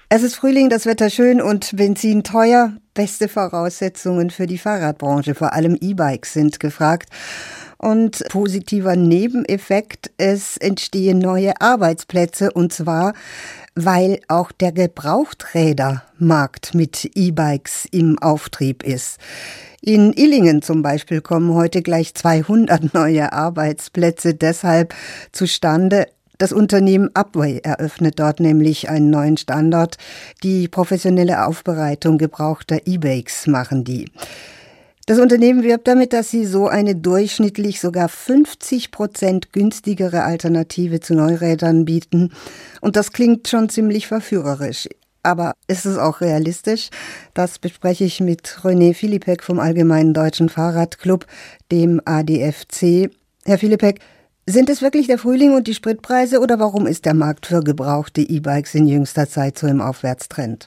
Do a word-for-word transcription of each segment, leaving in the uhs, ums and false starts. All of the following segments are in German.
Es ist Frühling, das Wetter schön und Benzin teuer. Beste Voraussetzungen für die Fahrradbranche, vor allem E-Bikes, sind gefragt. Und positiver Nebeneffekt, es entstehen neue Arbeitsplätze, und zwar, weil auch der Gebrauchträdermarkt mit E-Bikes im Auftrieb ist. In Illingen zum Beispiel kommen heute gleich zweihundert neue Arbeitsplätze deshalb zustande. Das Unternehmen Upway eröffnet dort nämlich einen neuen Standort. Die professionelle Aufbereitung gebrauchter E-Bikes machen die. Das Unternehmen wirbt damit, dass sie so eine durchschnittlich sogar fünfzig Prozent günstigere Alternative zu Neurädern bieten. Und das klingt schon ziemlich verführerisch. Aber ist es auch realistisch? Das bespreche ich mit René Filipek vom Allgemeinen Deutschen Fahrradclub, dem A D F C. Herr Filipek, sind es wirklich der Frühling und die Spritpreise oder warum ist der Markt für gebrauchte E-Bikes in jüngster Zeit so im Aufwärtstrend?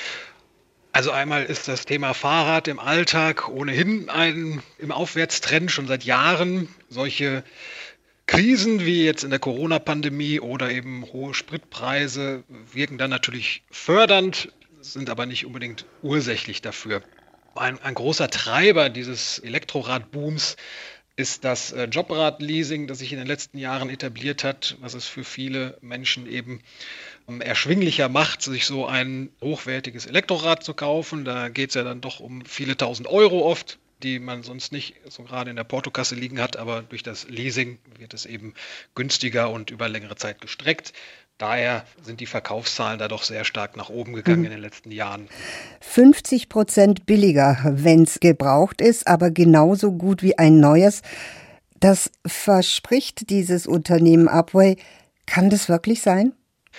Also einmal ist das Thema Fahrrad im Alltag ohnehin ein im Aufwärtstrend schon seit Jahren. Solche Krisen wie jetzt in der Corona-Pandemie oder eben hohe Spritpreise wirken dann natürlich fördernd, sind aber nicht unbedingt ursächlich dafür. Ein, ein großer Treiber dieses Elektroradbooms ist das äh, Jobrad-Leasing, das sich in den letzten Jahren etabliert hat, was es für viele Menschen eben ähm, erschwinglicher macht, sich so ein hochwertiges Elektrorad zu kaufen. Da geht es ja dann doch um viele tausend Euro oft, die man sonst nicht so gerade in der Portokasse liegen hat, aber durch das Leasing wird es eben günstiger und über längere Zeit gestreckt. Daher sind die Verkaufszahlen da doch sehr stark nach oben gegangen mhm. in den letzten Jahren. fünfzig Prozent billiger, wenn es gebraucht ist, aber genauso gut wie ein neues. Das verspricht dieses Unternehmen Upway. Kann das wirklich sein?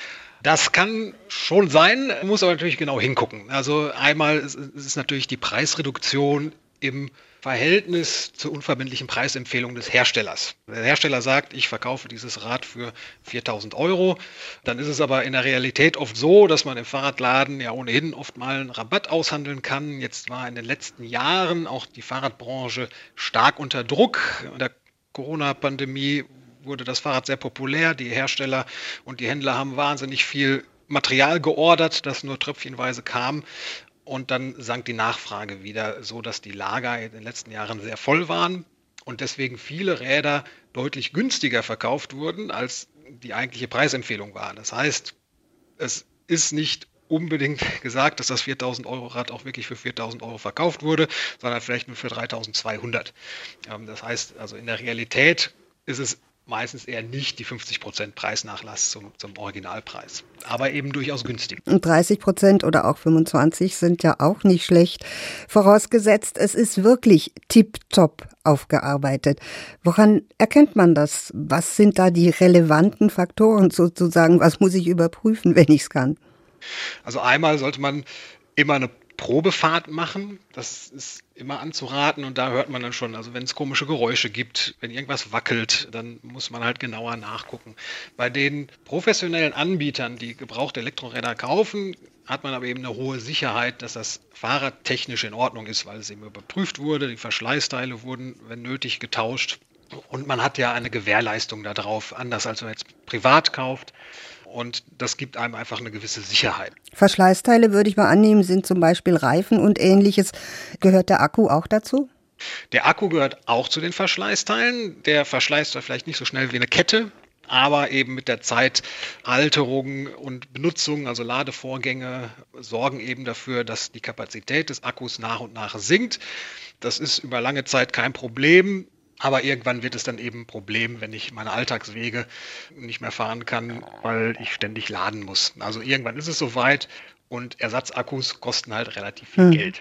Das kann schon sein, muss aber natürlich genau hingucken. Also einmal ist es natürlich die Preisreduktion im Verhältnis zur unverbindlichen Preisempfehlung des Herstellers. Der Hersteller sagt, ich verkaufe dieses Rad für viertausend Euro. Dann ist es aber in der Realität oft so, dass man im Fahrradladen ja ohnehin oft mal einen Rabatt aushandeln kann. Jetzt war in den letzten Jahren auch die Fahrradbranche stark unter Druck. In der Corona-Pandemie wurde das Fahrrad sehr populär. Die Hersteller und die Händler haben wahnsinnig viel Material geordert, das nur tröpfchenweise kam. Und dann sank die Nachfrage wieder, so dass die Lager in den letzten Jahren sehr voll waren und deswegen viele Räder deutlich günstiger verkauft wurden, als die eigentliche Preisempfehlung war. Das heißt, es ist nicht unbedingt gesagt, dass das viertausend Euro Rad auch wirklich für viertausend Euro verkauft wurde, sondern vielleicht nur für dreitausendzweihundert. Das heißt, also in der Realität ist es meistens eher nicht die fünfzig Prozent Preisnachlass zum, zum Originalpreis, aber eben durchaus günstig. Und dreißig Prozent oder auch fünfundzwanzig sind ja auch nicht schlecht, vorausgesetzt, es ist wirklich tipptopp aufgearbeitet. Woran erkennt man das? Was sind da die relevanten Faktoren sozusagen? Was muss ich überprüfen, wenn ich es kann? Also einmal sollte man immer eine Probefahrt machen, das ist immer anzuraten und da hört man dann schon, also wenn es komische Geräusche gibt, wenn irgendwas wackelt, dann muss man halt genauer nachgucken. Bei den professionellen Anbietern, die gebrauchte Elektroräder kaufen, hat man aber eben eine hohe Sicherheit, dass das Fahrrad technisch in Ordnung ist, weil es eben überprüft wurde, die Verschleißteile wurden, wenn nötig, getauscht und man hat ja eine Gewährleistung darauf, anders als wenn man jetzt privat kauft. Und das gibt einem einfach eine gewisse Sicherheit. Verschleißteile, würde ich mal annehmen, sind zum Beispiel Reifen und Ähnliches. Gehört der Akku auch dazu? Der Akku gehört auch zu den Verschleißteilen. Der verschleißt zwar vielleicht nicht so schnell wie eine Kette, aber eben mit der Zeit Alterung und Benutzung, also Ladevorgänge, sorgen eben dafür, dass die Kapazität des Akkus nach und nach sinkt. Das ist über lange Zeit kein Problem. Aber irgendwann wird es dann eben ein Problem, wenn ich meine Alltagswege nicht mehr fahren kann, weil ich ständig laden muss. Also irgendwann ist es soweit und Ersatzakkus kosten halt relativ viel hm. Geld.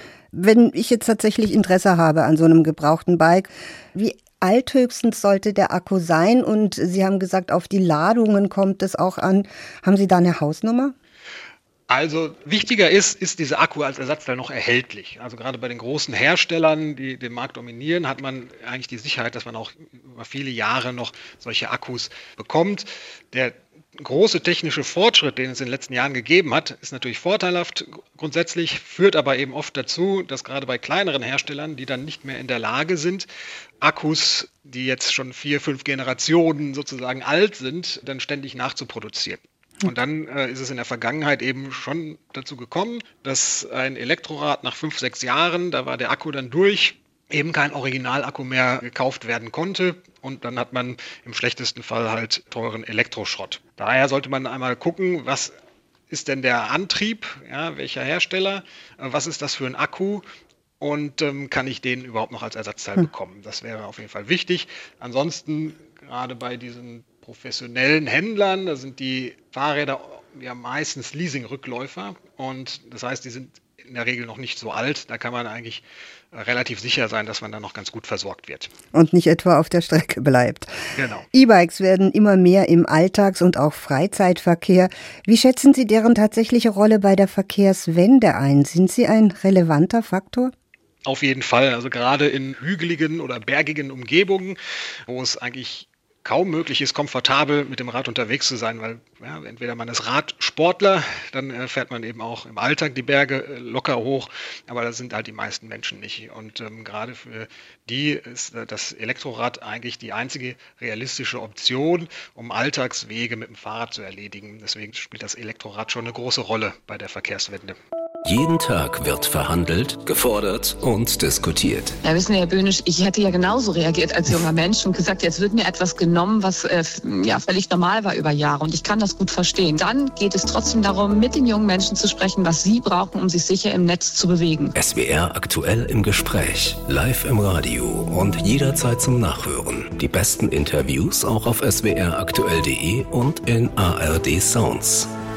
Wenn ich jetzt tatsächlich Interesse habe an so einem gebrauchten Bike, wie alt höchstens sollte der Akku sein? Und Sie haben gesagt, auf die Ladungen kommt es auch an. Haben Sie da eine Hausnummer? Also wichtiger ist, ist dieser Akku als Ersatzteil noch erhältlich. Also gerade bei den großen Herstellern, die den Markt dominieren, hat man eigentlich die Sicherheit, dass man auch über viele Jahre noch solche Akkus bekommt. Der große technische Fortschritt, den es in den letzten Jahren gegeben hat, ist natürlich vorteilhaft grundsätzlich, führt aber eben oft dazu, dass gerade bei kleineren Herstellern, die dann nicht mehr in der Lage sind, Akkus, die jetzt schon vier, fünf Generationen sozusagen alt sind, dann ständig nachzuproduzieren. Und dann äh, ist es in der Vergangenheit eben schon dazu gekommen, dass ein Elektrorad nach fünf, sechs Jahren, da war der Akku dann durch, eben kein Originalakku mehr gekauft werden konnte. Und dann hat man im schlechtesten Fall halt teuren Elektroschrott. Daher sollte man einmal gucken, was ist denn der Antrieb, ja, welcher Hersteller, äh, was ist das für ein Akku? Und ähm, kann ich den überhaupt noch als Ersatzteil hm. bekommen? Das wäre auf jeden Fall wichtig. Ansonsten, gerade bei diesen professionellen Händlern, da sind die Fahrräder ja meistens Leasing-Rückläufer. Und das heißt, die sind in der Regel noch nicht so alt. Da kann man eigentlich äh, relativ sicher sein, dass man da noch ganz gut versorgt wird. Und nicht etwa auf der Strecke bleibt. Genau. E-Bikes werden immer mehr im Alltags- und auch Freizeitverkehr. Wie schätzen Sie deren tatsächliche Rolle bei der Verkehrswende ein? Sind sie ein relevanter Faktor? Auf jeden Fall. Also gerade in hügeligen oder bergigen Umgebungen, wo es eigentlich kaum möglich ist, komfortabel mit dem Rad unterwegs zu sein, weil ja, entweder man ist Radsportler, dann äh, fährt man eben auch im Alltag die Berge äh, locker hoch, aber das sind halt die meisten Menschen nicht. Und ähm, gerade für die ist äh, das Elektrorad eigentlich die einzige realistische Option, um Alltagswege mit dem Fahrrad zu erledigen. Deswegen spielt das Elektrorad schon eine große Rolle bei der Verkehrswende. Jeden Tag wird verhandelt, gefordert und diskutiert. Ja, wissen Sie, Herr Böhnisch, ich hätte ja genauso reagiert als junger Mensch und gesagt, jetzt wird mir etwas genommen, was äh, ja völlig normal war über Jahre. Und ich kann das gut verstehen. Dann geht es trotzdem darum, mit den jungen Menschen zu sprechen, was sie brauchen, um sich sicher im Netz zu bewegen. S W R aktuell im Gespräch, live im Radio und jederzeit zum Nachhören. Die besten Interviews auch auf s w r aktuell punkt d e und in A R D Sounds.